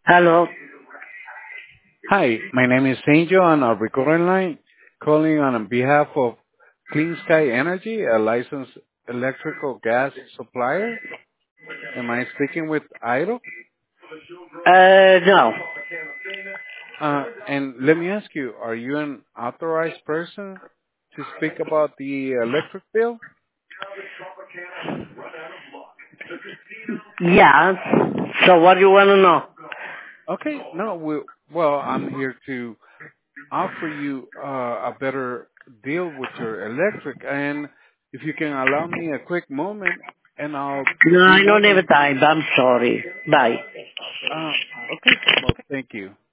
Hello. Hi, my name is Angel on a recording line, calling on behalf of Clean Sky Energy, a licensed electrical gas supplier. Am I speaking with Ido? No. And let me ask you, are you an authorized person to speak about the electric bill? Yeah. So what do you want to know? Okay, no, well, I'm here to offer you a better deal with your electric, and if you can allow me a quick moment, and I'll No, be I more don't than have time. I'm sorry. Bye. Uh, okay. Well, thank you.